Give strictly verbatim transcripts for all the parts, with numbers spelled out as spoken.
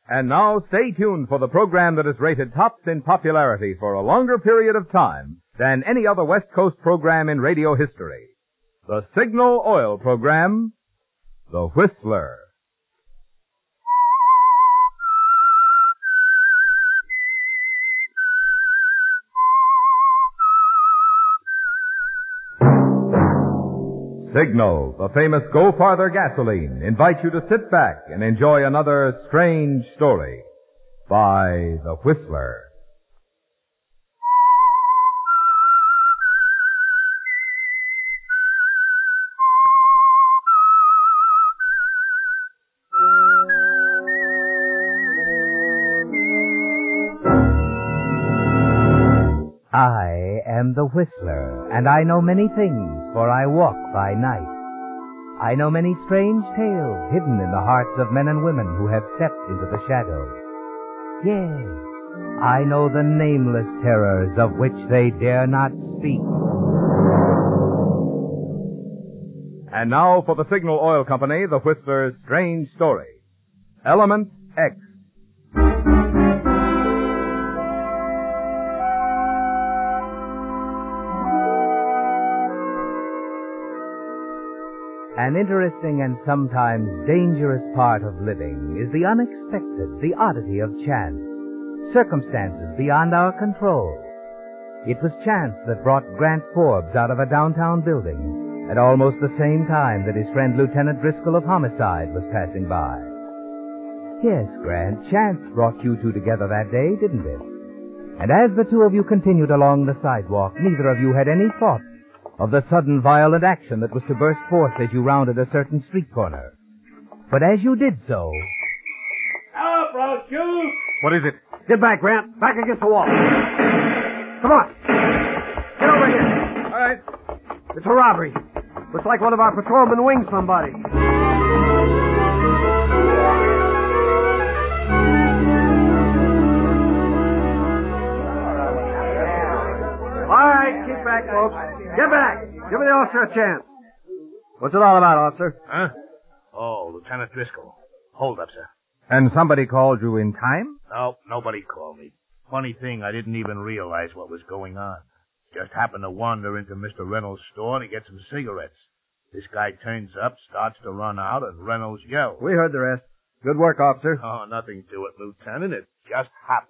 And now, stay tuned for the program that is rated tops in popularity for a longer period of time than any other West Coast program in radio history. The Signal Oil program, The Whistler. Signal, the famous Go Farther gasoline, invites you to sit back and enjoy another strange story by The Whistler. I am the Whistler, and I know many things, for I walk by night. I know many strange tales hidden in the hearts of men and women who have stepped into the shadows. Yes, I know the nameless terrors of which they dare not speak. And now for the Signal Oil Company, The Whistler's strange story. Element X. An interesting and sometimes dangerous part of living is the unexpected, the oddity of chance, circumstances beyond our control. It was chance that brought Grant Forbes out of a downtown building at almost the same time that his friend Lieutenant Driscoll of Homicide was passing by. Yes, Grant, chance brought you two together that day, didn't it? And as the two of you continued along the sidewalk, neither of you had any thought of the sudden violent action that was to burst forth as you rounded a certain street corner. But as you did so... Help, Rosefield! What is it? Get back, Grant. Back against the wall. Come on. Get over here. All right. It's a robbery. Looks like one of our patrolmen winged somebody. All right, keep back, folks. Get back! Give the officer a chance. What's it all about, officer? Huh? Oh, Lieutenant Driscoll. Hold up, sir. And somebody called you in time? No, nobody called me. Funny thing, I didn't even realize what was going on. Just happened to wander into Mister Reynolds' store to get some cigarettes. This guy turns up, starts to run out, and Reynolds yells. We heard the rest. Good work, officer. Oh, nothing to it, Lieutenant. It just happened.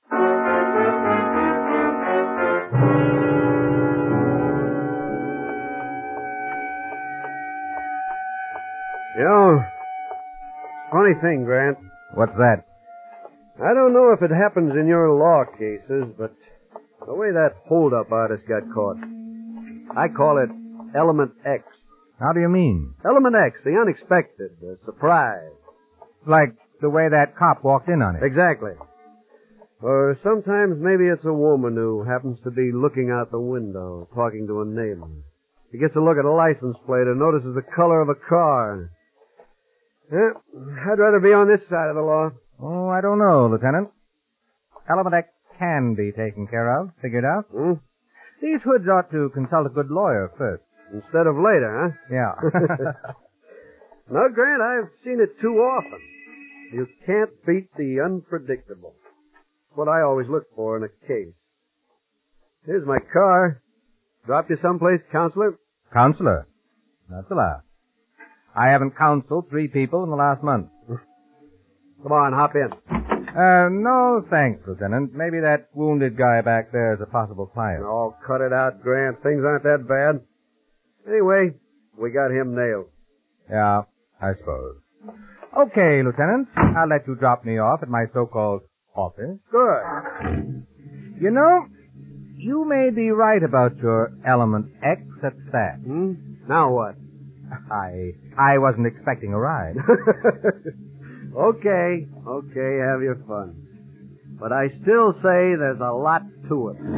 You know, funny thing, Grant. What's that? I don't know if it happens in your law cases, but the way that hold-up artist got caught, I call it Element X. How do you mean? Element X, the unexpected, the surprise. Like the way that cop walked in on it. Exactly. Or sometimes maybe it's a woman who happens to be looking out the window, talking to a neighbor. She gets a look at a license plate and notices the color of a car. Yeah, I'd rather be on this side of the law. Oh, I don't know, Lieutenant. Element X can be taken care of, figured out. Hmm? These hoods ought to consult a good lawyer first. Instead of later, huh? Yeah. No, Grant, I've seen it too often. You can't beat the unpredictable. That's what I always look for in a case. Here's my car. Dropped you someplace, counselor? Counselor? That's a laugh. I haven't counseled three people in the last month. Come on, hop in. Uh, no, thanks, Lieutenant. Maybe that wounded guy back there is a possible client. Oh, cut it out, Grant. Things aren't that bad. Anyway, we got him nailed. Yeah, I suppose. Okay, Lieutenant. I'll let you drop me off at my so-called office. Good. You know, you may be right about your Element X at that. Hmm? Now what? I I wasn't expecting a ride. Okay, okay, have your fun. But I still say there's a lot to it.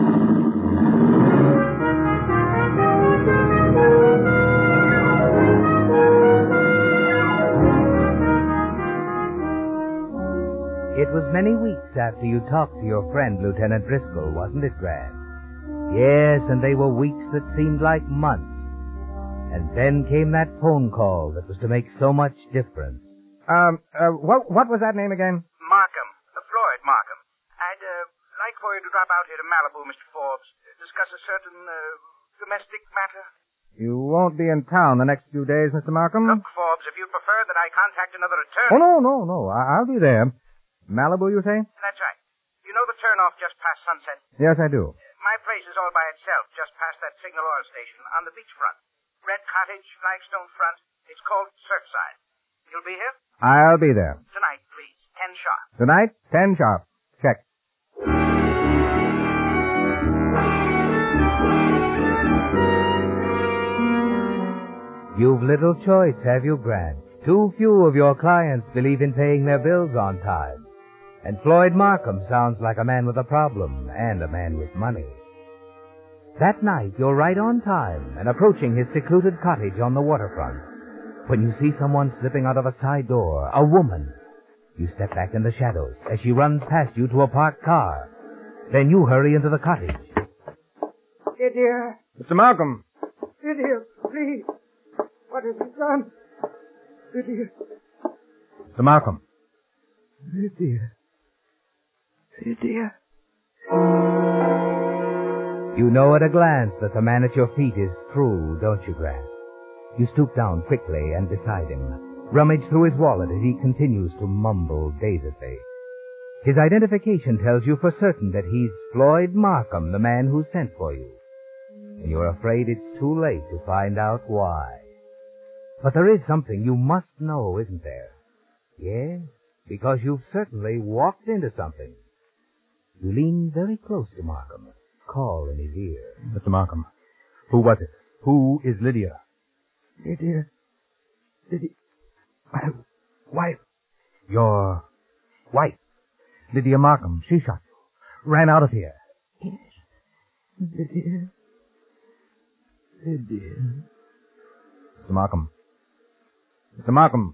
It was many weeks after you talked to your friend, Lieutenant Driscoll, wasn't it, Grant? Yes, and they were weeks that seemed like months. And then came that phone call that was to make so much difference. Um, uh, what, what was that name again? Markham. Uh, Floyd Markham. I'd uh, like for you to drop out here to Malibu, Mister Forbes. Discuss a certain uh, domestic matter. You won't be in town the next few days, Mister Markham? Look, Forbes, if you prefer that I contact another attorney... Oh, no, no, no. I- I'll be there. Malibu, you say? That's right. You know the turnoff just past Sunset? Yes, I do. My place is all by itself, just past that Signal Oil Station, on the beachfront. Red cottage, flagstone front. It's called Surfside. You'll be here? I'll be there. Tonight, please. Ten sharp. Tonight, ten sharp. Check. You've little choice, have you, Grant? Too few of your clients believe in paying their bills on time. And Floyd Markham sounds like a man with a problem and a man with money. That night, you're right on time and approaching his secluded cottage on the waterfront. When you see someone slipping out of a side door, a woman, you step back in the shadows as she runs past you to a parked car. Then you hurry into the cottage. Lydia. Mister Markham. Lydia, please. What have you done? Lydia. Mister Markham. Lydia. Lydia. You know at a glance that the man at your feet is true, don't you, Grant? You stoop down quickly and beside him, rummage through his wallet as he continues to mumble dazedly. His identification tells you for certain that he's Floyd Markham, the man who sent for you. And you're afraid it's too late to find out why. But there is something you must know, isn't there? Yes, because you've certainly walked into something. You lean very close to Markham, call in his ear. Mister Markham, who was it? Who is Lydia? Lydia. Lydia. My wife. Your wife. Lydia Markham. She shot you. Ran out of here. Yes. Lydia. Lydia. Mister Markham. Mister Markham.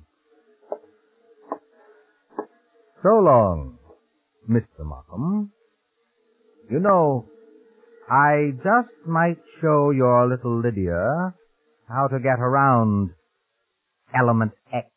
So long, Mister Markham. You know, I just might show your little Lydia how to get around Element X.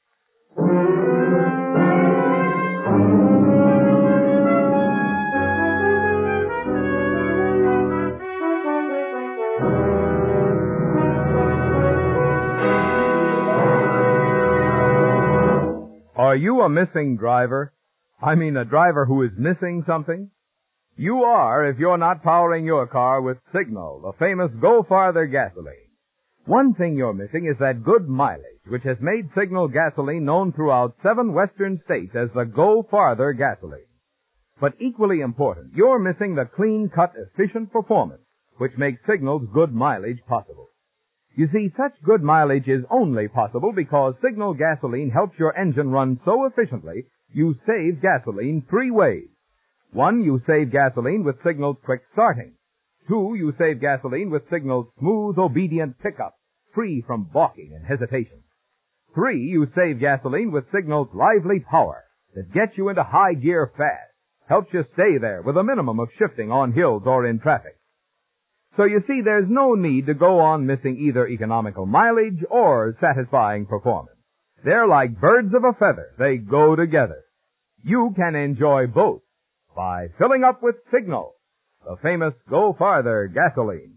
Are you a missing driver? I mean a driver who is missing something? You are if you're not powering your car with Signal, the famous Go Farther gasoline. One thing you're missing is that good mileage, which has made Signal gasoline known throughout seven western states as the Go Farther gasoline. But equally important, you're missing the clean-cut, efficient performance, which makes Signal's good mileage possible. You see, such good mileage is only possible because Signal gasoline helps your engine run so efficiently, you save gasoline three ways. One, you save gasoline with Signal's quick starting. Two, you save gasoline with Signal's smooth, obedient pickup, free from balking and hesitation. Three, you save gasoline with Signal's lively power that gets you into high gear fast, helps you stay there with a minimum of shifting on hills or in traffic. So you see, there's no need to go on missing either economical mileage or satisfying performance. They're like birds of a feather. They go together. You can enjoy both by filling up with Signal, the famous Go Farther gasoline.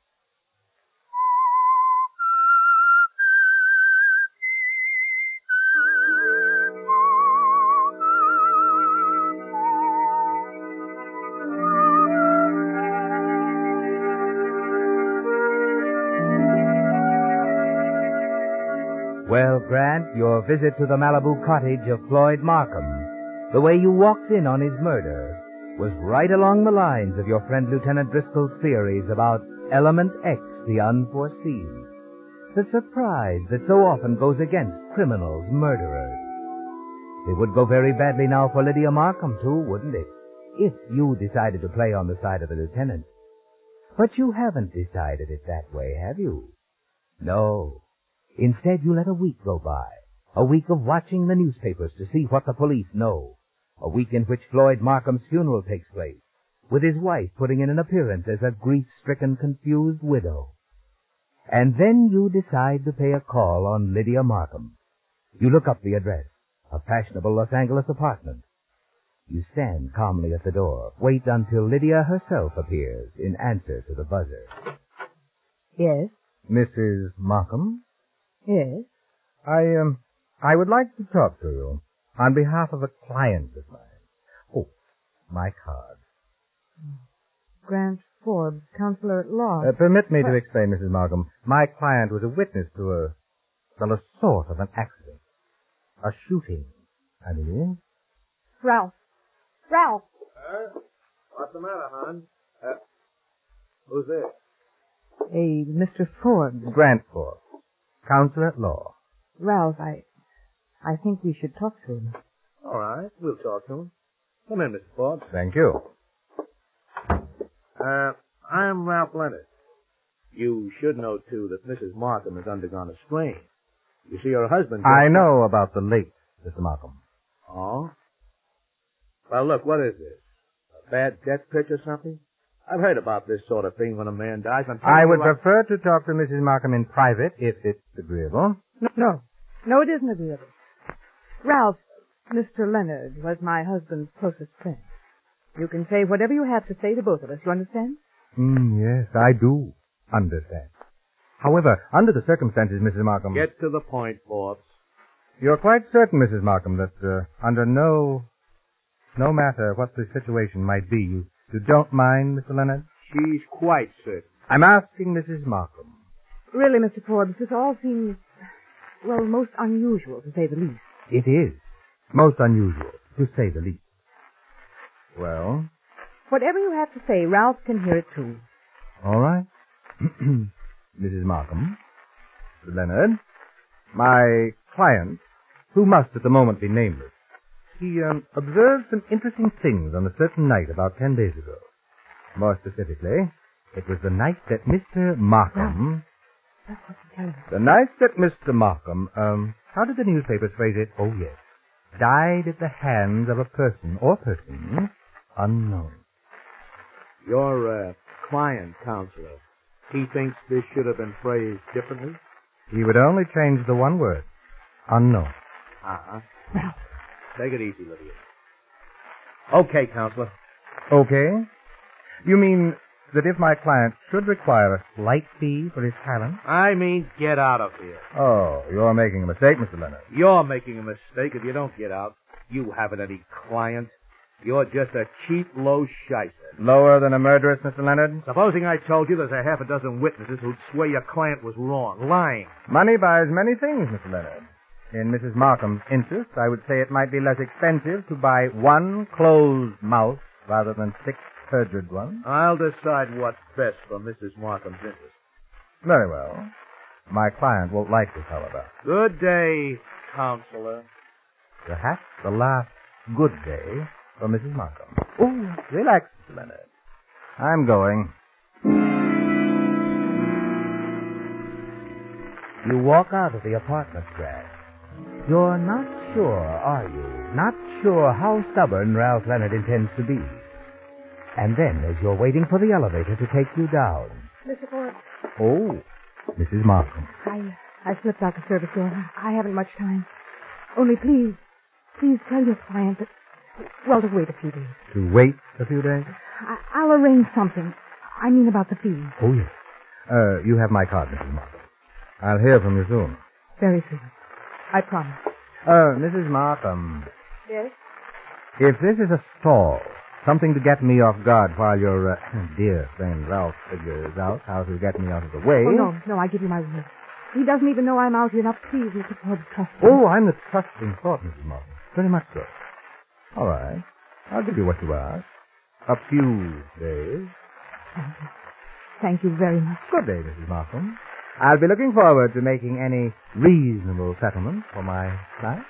Well, Grant, your visit to the Malibu cottage of Floyd Markham, the way you walked in on his murder, was right along the lines of your friend Lieutenant Driscoll's theories about Element X, the unforeseen. The surprise that so often goes against criminals, murderers. It would go very badly now for Lydia Markham, too, wouldn't it? If you decided to play on the side of the lieutenant. But you haven't decided it that way, have you? No. Instead, you let a week go by. A week of watching the newspapers to see what the police know. A week in which Floyd Markham's funeral takes place, with his wife putting in an appearance as a grief-stricken, confused widow. And then you decide to pay a call on Lydia Markham. You look up the address, A fashionable Los Angeles apartment. You stand calmly at the door. Wait until Lydia herself appears in answer to the buzzer. Yes, Missus Markham? yes. I, um, I would like to talk to you on behalf of a client of mine. Oh, my card. Grant Forbes, counselor at law. Uh, permit me But- to explain, Missus Markham. My client was a witness to a, well, a sort of an accident. A shooting, I mean. Ralph. Ralph! Uh, what's the matter, hon? Uh, who's this? A Mister Forbes. Grant Forbes, counselor at law. Ralph, I... I think we should talk to him. All right, we'll talk to him. Come in, Mister Forbes. Thank you. Uh, I'm Ralph Leonard. You should know, too, that Missus Markham has undergone a strain. You see, her husband... I know about the late Mister Markham. Oh? Well, look, what is this? A bad death pitch or something? I've heard about this sort of thing when a man dies. I'm telling I you would right- prefer to talk to Missus Markham in private, if it's agreeable. No, no. No, it isn't agreeable. Ralph, Mister Leonard was my husband's closest friend. You can say whatever you have to say to both of us. You understand? Mm, yes, I do understand. However, under the circumstances, Missus Markham... Get to the point, Forbes. You're quite certain, Missus Markham, that uh, under no... no matter what the situation might be, you, you don't mind, Mister Leonard? She's quite certain. I'm asking Missus Markham. Really, Mister Forbes, this all seems, well, most unusual, to say the least. It is. Most unusual, to say the least. Well, Whatever you have to say, Ralph can hear it too. all right. Missus Markham, Mister Leonard, my client, who must at the moment be nameless, he um, observed some interesting things on a certain night about ten days ago. More specifically, it was the night that Mister Markham... That's what you're telling me. The night that Mister Markham, um, how did the newspapers phrase it? Oh, yes. Died at the hands of a person or persons unknown. Your, uh, client, counselor, he thinks this should have been phrased differently? He would only change the one word. Unknown. Uh-huh. Ralph. Take it easy, Lydia. Okay, counselor. Okay. You mean that if my client should require a slight fee for his talent? I mean, get out of here. Oh, you're making a mistake, Mister Leonard. You're making a mistake if you don't get out. You haven't any client. You're just a cheap, low shyster. Lower than a murderess, Mister Leonard? Supposing I told you there's a half a dozen witnesses who'd swear your client was wrong, lying. Money buys many things, Mister Leonard. In Missus Markham's interest, I would say it might be less expensive to buy one closed mouth rather than six perjured ones. I'll decide what's best for Missus Markham's interest. Very well. My client won't like this, however. Good day, counselor. Perhaps the last good day for Missus Markham. Oh, relax, Mister Leonard. I'm going. You walk out of the apartment, Grant. You're not sure, are you? Not sure how stubborn Ralph Leonard intends to be. And then, as you're waiting for the elevator to take you down... Mister Forbes, Oh, Missus Markham. I, I slipped out the service door. I haven't much time. Only please, please tell your client that, well, to wait a few days. To wait a few days? I, I'll arrange something. I mean about the fee. Oh, yes. Uh, you have my card, Missus Markham. I'll hear from you soon. Very soon. I promise. Uh, Missus Markham, Yes? if this is a stall, something to get me off guard while your uh, dear friend Ralph figures out how to get me out of the way... Oh, no, no, I give you my word. He doesn't even know I'm out here. Now, please, Mister Forbes, trust me. Oh, I'm the trusting sort, Missus Markham. Very much so. All right. I'll give you what you ask. A few days. Thank you. Thank you very much. Good day, Missus Markham. I'll be looking forward to making any reasonable settlement for my client.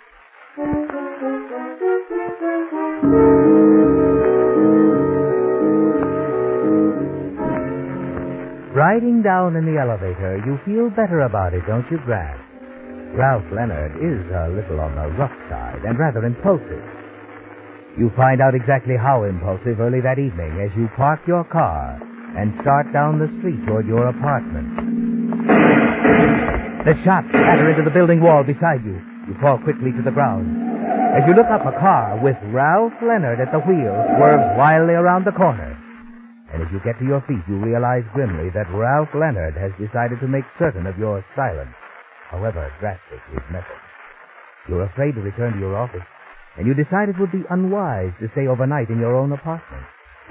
Riding down in the elevator, you feel better about it, don't you, Grant? Ralph Leonard is a little on the rough side and rather impulsive. You find out exactly how impulsive early that evening as you park your car and start down the street toward your apartment. The shots shatter into the building wall beside you. You fall quickly to the ground. As you look up, a car with Ralph Leonard at the wheel swerves wildly around the corner. And as you get to your feet, you realize grimly that Ralph Leonard has decided to make certain of your silence, however drastic his method. You're afraid to return to your office, and you decide it would be unwise to stay overnight in your own apartment.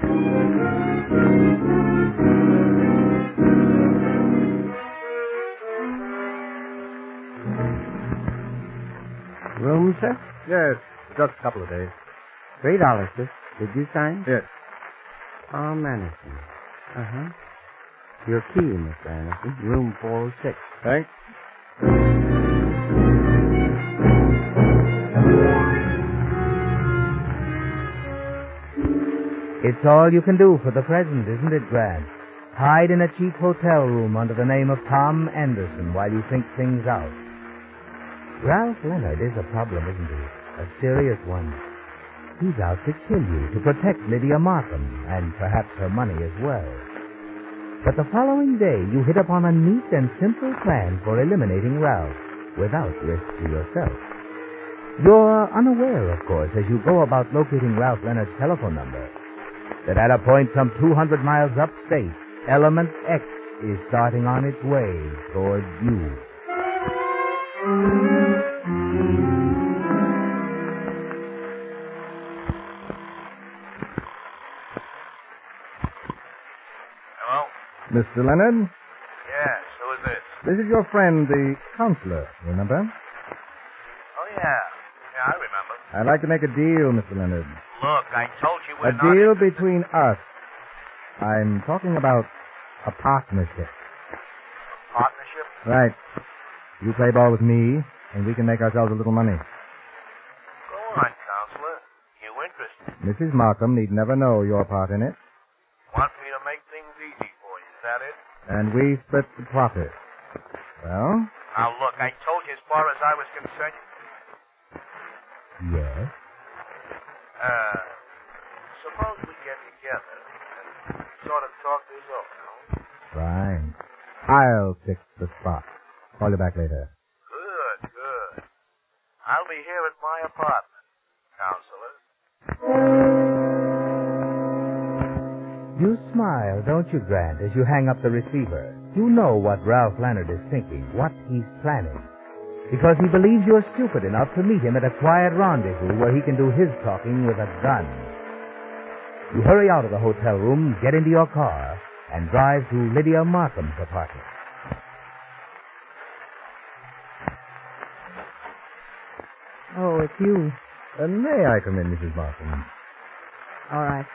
Room, sir? Yes, just a couple of days. Three dollars, sir. Did you sign? Yes. Tom Anderson. Uh-huh. Your key, Mister Anderson. Room four oh six. Thanks. It's all you can do for the present, isn't it, Grant? Hide in a cheap hotel room under the name of Tom Anderson while you think things out. Ralph Leonard is a problem, isn't he? A serious one. He's out to kill you, to protect Lydia Markham, and perhaps her money as well. But the following day, you hit upon a neat and simple plan for eliminating Ralph, without risk to yourself. You're unaware, of course, as you go about locating Ralph Leonard's telephone number, that at a point some two hundred miles upstate, Element X is starting on its way towards you. Hello? Mister Leonard? Yes, who is this? This is your friend, the counselor, remember? Oh, yeah. Yeah, I remember. I'd like to make a deal, Mister Leonard. Look, I told you we're A not... deal between us. I'm talking about a partnership. Partnership? Right. You play ball with me, and we can make ourselves a little money. Go on, counselor. You interested? Missus Markham need never know your part in it, Want me to make things easy for you, is that it? and we split the profit. Well? Now, look, I told you as far as I was concerned... Yes? Uh, suppose we get together and sort of talk this over, no? Fine. I'll fix the spot. Call you back later. Good, good. I'll be here at my apartment, counselors. You smile, don't you, Grant, as you hang up the receiver. You know what Ralph Leonard is thinking, what he's planning. Because he believes you're stupid enough to meet him at a quiet rendezvous where he can do his talking with a gun. You hurry out of the hotel room, get into your car, and drive to Lydia Markham's apartment. Oh, it's you. Uh, may I come in, Missus Markham? All right.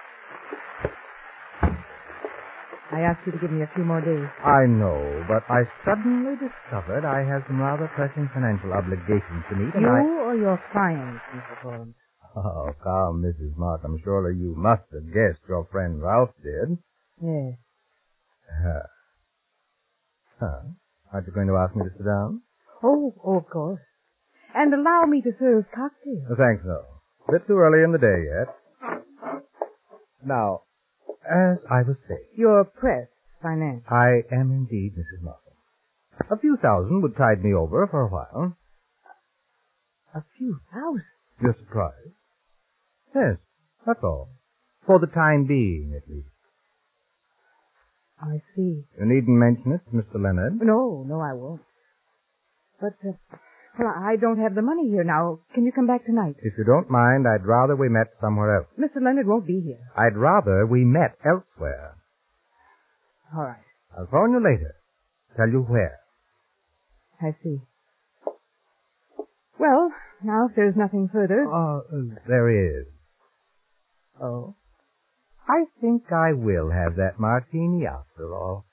I asked you to give me a few more days. I know, but I suddenly discovered I have some rather pressing financial obligations to meet, and You I... or your clients, Mister Holmes? Oh, come, Missus Markham. Surely you must have guessed your friend Ralph did. Yes. Huh. Huh. Aren't you going to ask me to sit down? Oh, oh, of course. And allow me to serve cocktails. Oh, thanks, no. A bit too early in the day yet. Now, as I was saying... You're pressed financially. I am indeed, Missus Markham. A few thousand would tide me over for a while. A few thousand? You're surprised? Yes, that's all. For the time being, at least. I see. You needn't mention it to Mister Leonard. No, no, I won't. But, uh, well, I don't have the money here now. Can you come back tonight? If you don't mind, I'd rather we met somewhere else. Mister Leonard won't be here. I'd rather we met elsewhere. All right. I'll phone you later. Tell you where. I see. Well, now, if there's nothing further... Oh, uh, there is. Oh? I think I will have that martini after all.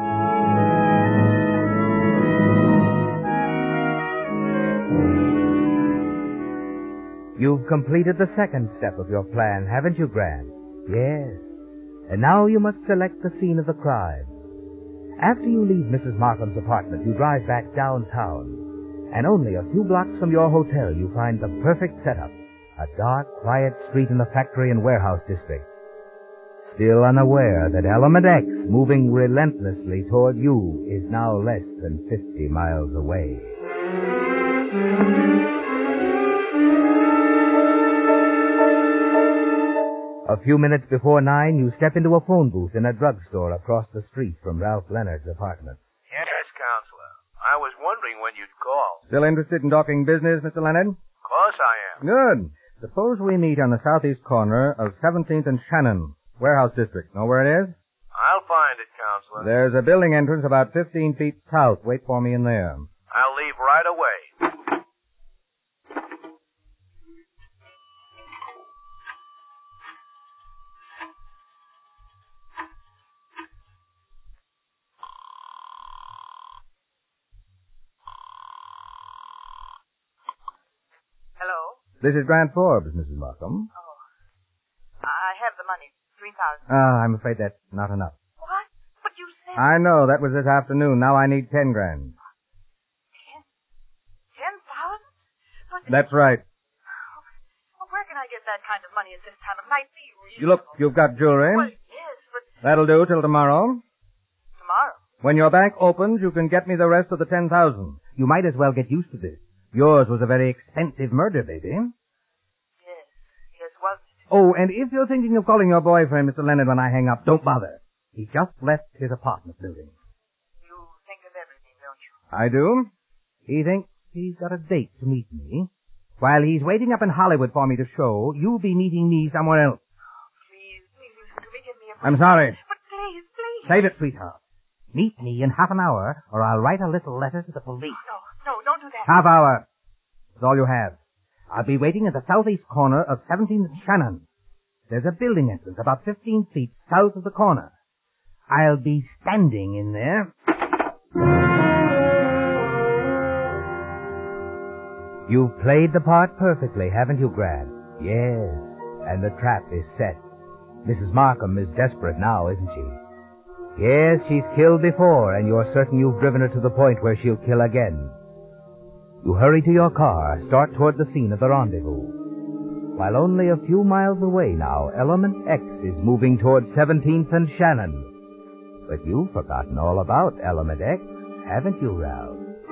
You've completed the second step of your plan, haven't you, Grant? Yes. And now you must select the scene of the crime. After you leave Missus Markham's apartment, you drive back downtown. And only a few blocks from your hotel, you find the perfect setup. A dark, quiet street in the factory and warehouse district. Still unaware that Element X, moving relentlessly toward you, is now less than fifty miles away. A few minutes before nine, you step into a phone booth in a drugstore across the street from Ralph Leonard's apartment. Yes, Counselor. I was wondering when you'd call. Still interested in talking business, Mister Leonard? Of course I am. Good. Suppose we meet on the southeast corner of seventeenth and Shannon, warehouse district. Know where it is? I'll find it, Counselor. There's a building entrance about fifteen feet south. Wait for me in there. I'll leave right away. Hello? This is Grant Forbes, Missus Markham. Oh. I have the money. Three thousand. Ah, I'm afraid that's not enough. What? But you said... I know. That was this afternoon. Now I need ten grand. Ten? Ten thousand? But... That's right. Well, where can I get that kind of money at this time of night? Be reasonable. You look, you've got jewelry. Well, yes, but... That'll do till tomorrow. Tomorrow? When your bank opens, you can get me the rest of the ten thousand. You might as well get used to this. Yours was a very expensive murder, baby. Yes. Yes, was it? Oh, and if you're thinking of calling your boyfriend, Mister Leonard, when I hang up, don't bother. He just left his apartment building. You think of everything, don't you? I do. He thinks he's got a date to meet me. While he's waiting up in Hollywood for me to show, you'll be meeting me somewhere else. Please, please listen to me. Give me a... I'm sorry. But please, please. Save it, sweetheart. Meet me in half an hour, or I'll write a little letter to the police. No, no, don't do that. Half hour. That's all you have. I'll be waiting at the southeast corner of seventeenth and Shannon. There's a building entrance about fifteen feet south of the corner. I'll be standing in there. You've played the part perfectly, haven't you, Grant? Yes, and the trap is set. Missus Markham is desperate now, isn't she? Yes, she's killed before, and you're certain you've driven her to the point where she'll kill again. You hurry to your car, start toward the scene of the rendezvous. While only a few miles away now, Element X is moving toward seventeenth and Shannon. But you've forgotten all about Element X, haven't you, Ralph?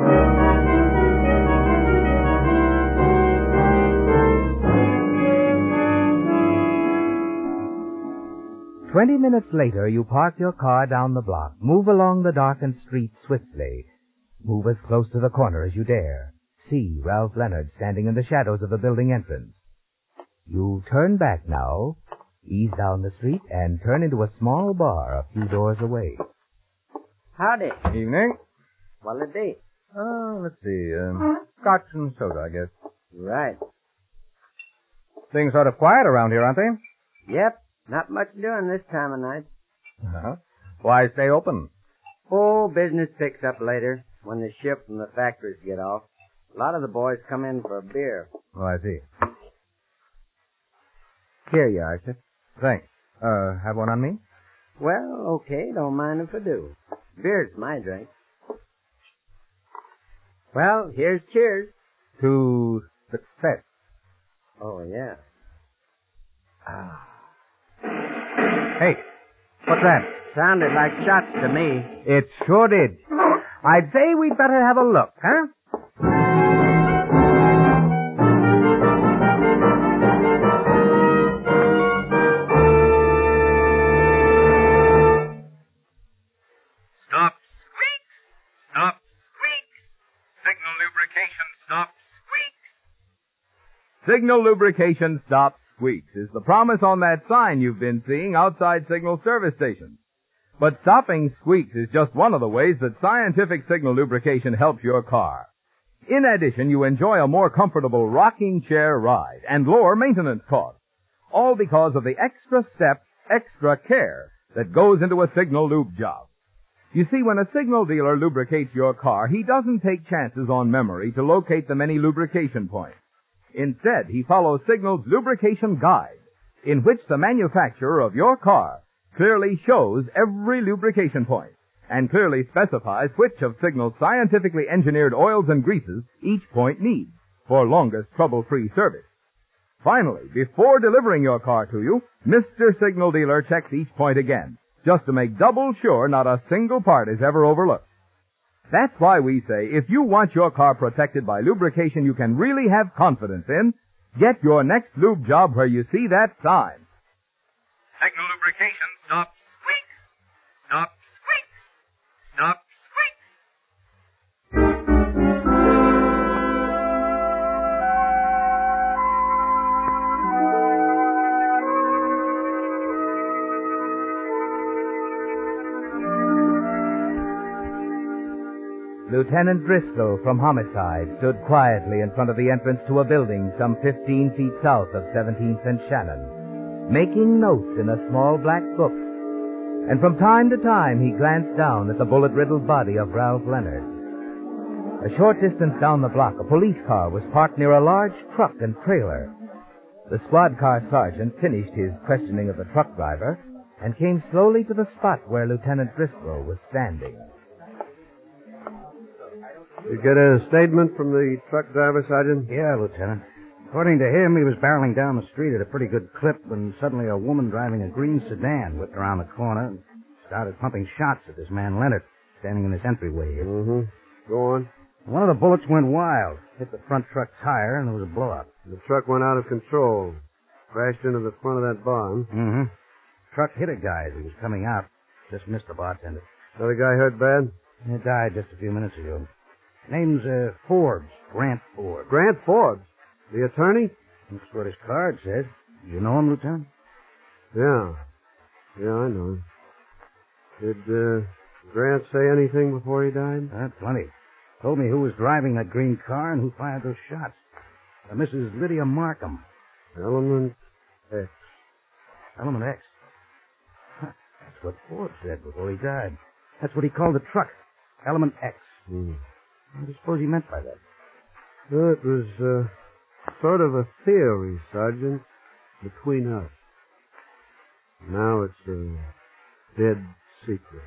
Twenty minutes later, you park your car down the block, move along the darkened street swiftly. Move as close to the corner as you dare. See Ralph Leonard standing in the shadows of the building entrance. You turn back now, ease down the street, and turn into a small bar a few doors away. Howdy. Evening. What'll it be? Oh, let's see. Um, scotch and soda, I guess. Right. Things sort of quiet around here, aren't they? Yep. Not much doing this time of night. Uh-huh. Why stay open? Oh, business picks up later when the ship and the factories get off. A lot of the boys come in for a beer. Oh, I see. Here you are, sir. Thanks. Uh, have one on me? Well, okay. Don't mind if I do. Beer's my drink. Well, here's cheers. To success. Oh, yeah. Ah. Hey, what's that? Sounded like shots to me. It sure did. I'd say we'd better have a look, huh? Stop squeaks! Stop squeaks! Signal lubrication stop squeaks! Signal lubrication stop squeaks is the promise on that sign you've been seeing outside signal service stations. But stopping squeaks is just one of the ways that scientific signal lubrication helps your car. In addition, you enjoy a more comfortable rocking chair ride and lower maintenance costs, all because of the extra step, extra care that goes into a signal lube job. You see, when a signal dealer lubricates your car, he doesn't take chances on memory to locate the many lubrication points. Instead, he follows Signal's lubrication guide, in which the manufacturer of your car clearly shows every lubrication point and clearly specifies which of Signal's scientifically engineered oils and greases each point needs for longest trouble-free service. Finally, before delivering your car to you, Mister Signal Dealer checks each point again, just to make double sure not a single part is ever overlooked. That's why we say if you want your car protected by lubrication you can really have confidence in, get your next lube job where you see that sign. Signal lubrication. Stop. Squeak. Stop. Squeak. Stop. Squeak. Lieutenant Driscoll from Homicide stood quietly in front of the entrance to a building some fifteen feet south of seventeenth and Shannon, making notes in a small black book. And from time to time he glanced down at the bullet-riddled body of Ralph Leonard. A short distance down the block, a police car was parked near a large truck and trailer. The squad car sergeant finished his questioning of the truck driver and came slowly to the spot where Lieutenant Driscoll was standing. You get a statement from the truck driver, Sergeant? Yeah, Lieutenant. According to him, he was barreling down the street at a pretty good clip when suddenly a woman driving a green sedan whipped around the corner and started pumping shots at this man Leonard, standing in this entryway here. Mm-hmm. Go on. One of the bullets went wild, hit the front truck tire, and there was a blow-up. The truck went out of control. Crashed into the front of that barn. Mm-hmm. Truck hit a guy as he was coming out. Just missed the bartender. Other guy hurt bad? He died just a few minutes ago. Name's, uh, Forbes. Grant Forbes. Grant Forbes? The attorney? That's what his card says. You know him, Lieutenant? Yeah. Yeah, I know him. Did, uh, Grant say anything before he died? Uh, plenty. Told me who was driving that green car and who fired those shots. Uh, Missus Lydia Markham. Element X. Element X? Huh, that's what Forbes said before he died. That's what he called the truck. Element X. Hmm. What do you suppose he meant by that? Well, it was, uh, sort of a theory, Sergeant, between us. Now it's a dead secret.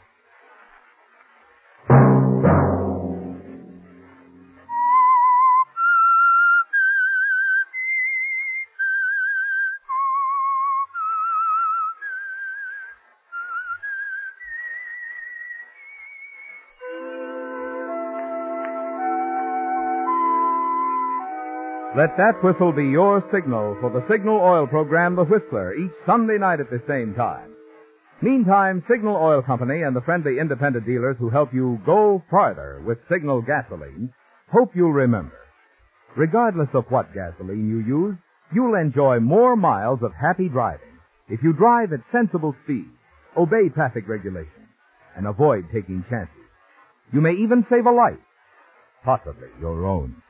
Let that whistle be your signal for the Signal Oil program, The Whistler, each Sunday night at the same time. Meantime, Signal Oil Company and the friendly independent dealers who help you go farther with Signal gasoline hope you'll remember. Regardless of what gasoline you use, you'll enjoy more miles of happy driving if you drive at sensible speeds, obey traffic regulations, and avoid taking chances. You may even save a life, possibly your own.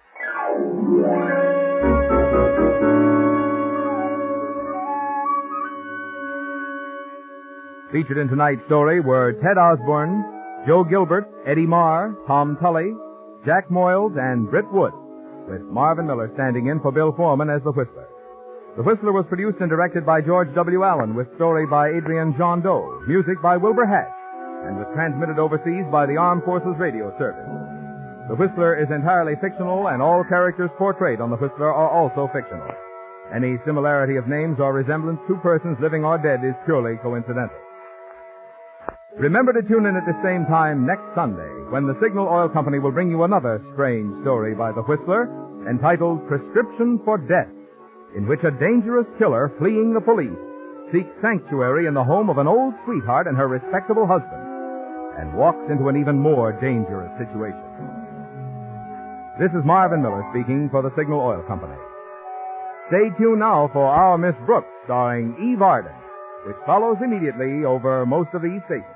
Featured in tonight's story were Ted Osborne, Joe Gilbert, Eddie Marr, Tom Tully, Jack Moyles, and Britt Wood, with Marvin Miller standing in for Bill Foreman as the Whistler. The Whistler was produced and directed by George W. Allen, with story by Adrian John Doe, music by Wilbur Hatch, and was transmitted overseas by the Armed Forces Radio Service. The Whistler is entirely fictional, and all characters portrayed on The Whistler are also fictional. Any similarity of names or resemblance to persons living or dead is purely coincidental. Remember to tune in at the same time next Sunday when the Signal Oil Company will bring you another strange story by The Whistler entitled Prescription for Death, in which a dangerous killer fleeing the police seeks sanctuary in the home of an old sweetheart and her respectable husband and walks into an even more dangerous situation. This is Marvin Miller speaking for the Signal Oil Company. Stay tuned now for Our Miss Brooks, starring Eve Arden, which follows immediately over most of these stations.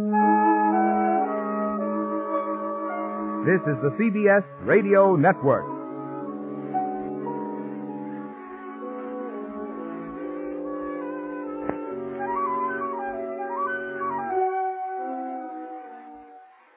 This is the C B S Radio Network.